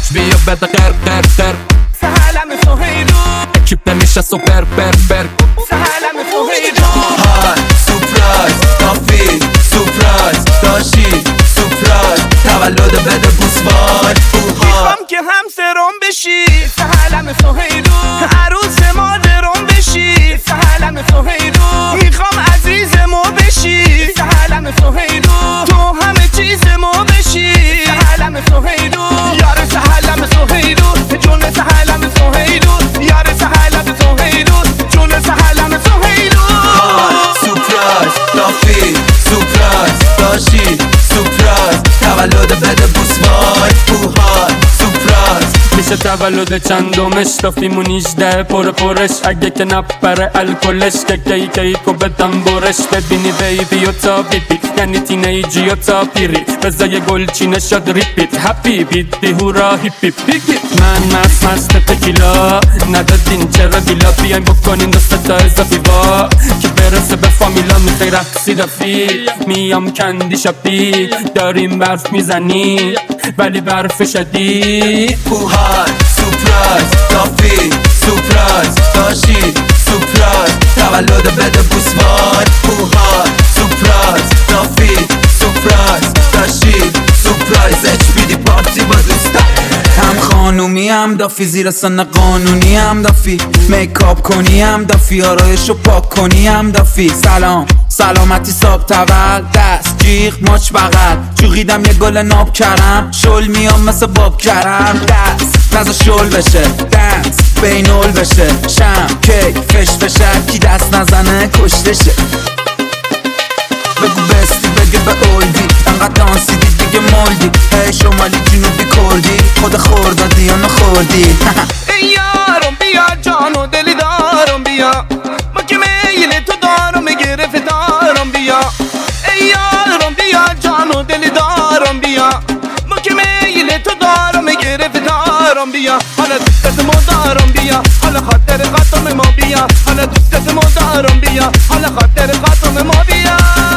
کج بیا بده قر سهلم سهیلو اکیپ نمیشه پر سهلم سهیلو های سورپرایز کافی سورپرایز داشتی سورپرایز تولد بده بوسوار میخوام که همسرم بشی سهلم سهیلو عروس مادرم بشی سهلم سهیلو میخوام عزیز ما بشی سهلم سهیلو تو همه چیز ما بشی سهلم سهیلو یار سهلم سهیلو جون سهلم سهیلو یار سهلم سهیلو جون سهلم سهیلو سورپرایز کافی سورپرایز داشتی سورپرایز تولد بده بوسوار سورپرایز میشه تولد چندمش تافیمون 18 پرش اگه که نپره الکلش که کیکو بدم برش ببینی بیبی و تا بیبی یعنی تینیجی و تا پیری بزای گلچینه شد ریپیت هپی بیت هورا هیپی من مست تکیلا ندادین چرا دیلا بیایم بکنین دست تا اضافی با که برسه به فامیلا میخوای رقصی رفی میام کندی شپی داریم برف میزنی ولی برف شدید سورپرایز کافی سورپرایز داشتی سورپرایز تولد بده بوسوار سورپرایز کافی سورپرایز داشتی سورپرایز HBD پارتی با دوستا هم خانومی هم دافی زیر سن قانونی هم دافی میکاپ کنی هم دافی آرایشو پاک کنی هم دافی سلامتی صاحب تول دست جیغ ماچ بغل جوغیدم یه گل ناب کرم شل میام مثل باب کرم دست نزا شل بشه دنس بینول بشه شم کیک فش بشه کی دست نزنه کشته شه بگو بستی بگه به اولدی انقدر دانسیدی دیگه مولدی هی شمالی جنوبی کردی خود خوردادی یا نخوردی ای یارم بیا جان و دلی دارم بیا ما که میل تو دارم گرفت دارم بیا ای یارم بیا جان و دلی دارم بیا ما که میل تو دارم گرفت دارم بیا حالا دوستت ما دارم بیا حالا خاطر خاتم ما بیا حالا دوستت ما دارم بیا حالا خاطر خاتم ما بیا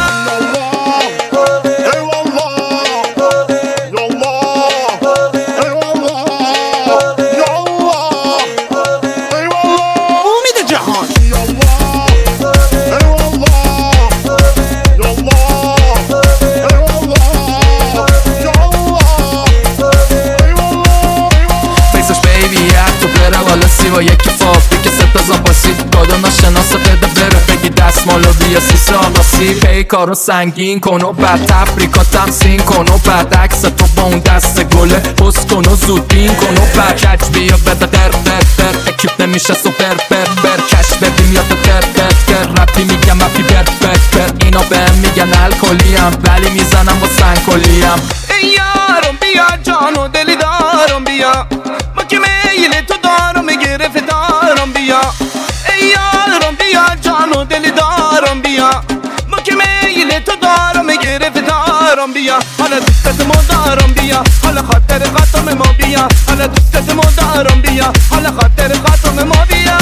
با یکی فابریک ستا زاپاسی گادا ناشناسه بده بره بگی دستمالو بیا سیسه آقاسی پی کارو سنگین کن و بعد تبریکا تمسین کن و بعد عکس تو با اون دست گله پست کن و زود بین کن و بعد کج بیا بده در اکیپ نمیشه سوپر کش ببین یاد در رپی میگم اپی بر اینا بهم میگن الکلیم ولی میزنم با سنگکلیم ای یارم بیا جان و دلی دارم بیا ما که میل تو دارم گرفت دارم بیا ای یارم بیا جان و دلی دارم بیا ما که میل تو دارم گرفت دارم بیا حالا دوستت ما دارم بیا حالا خاطر خاتم ما بیا حالا دوستت ما دارم بیا حالا خاطر خاتم ما بیا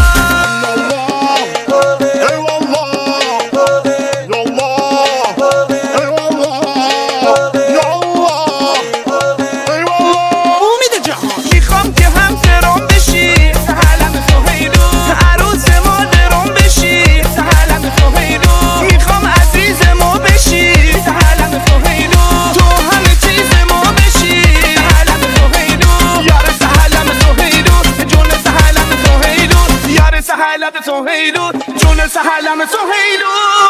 سهلم سهیلو جون سهلم سهیلو